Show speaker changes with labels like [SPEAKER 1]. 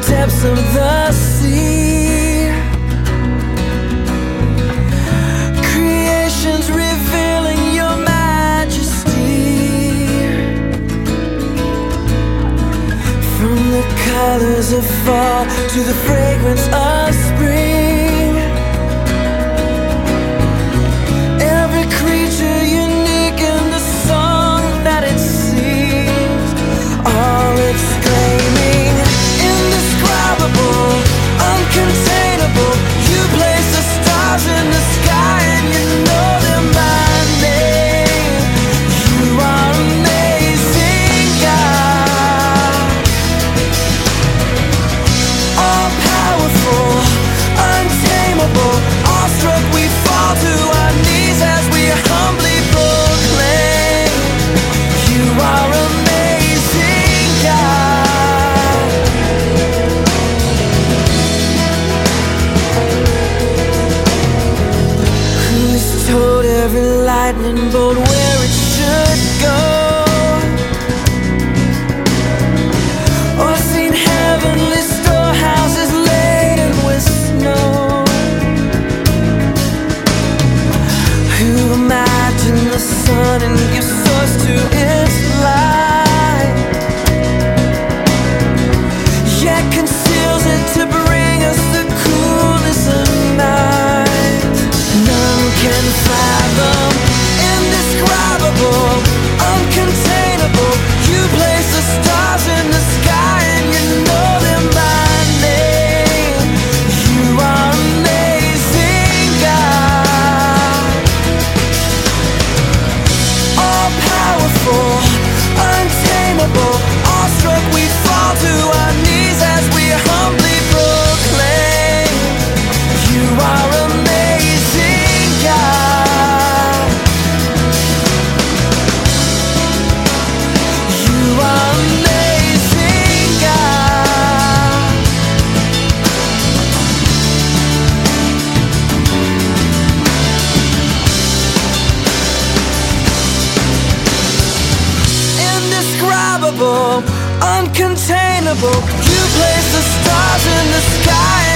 [SPEAKER 1] depths of the sea. Creation's revealing your majesty. From the colors of fall to the fragrance of spring, every creature unique in the song that it sings, all exclaiming, indescribable, uncontainable. You place the stars in the sky and you know them by name. You are amazing, God. All powerful, untamable, awestruck we fall to our knees as we humbly proclaim, you are amazing, God. Who's told every lightning bolt where it should go, or seen heavenly storehouses laden with snow? Who imagined the sun and gives source to its light, yet conceals it to bring us the coolness of night? None can fathom, indescribable, uncontainable. You place the stars in the sky and you know them by name. You are amazing, God. All powerful, untamable, awestruck we fall to our knees as we humbly proclaim, you are amazing, God. You are amazing, God. Indescribable, uncontainable. You place the stars in the sky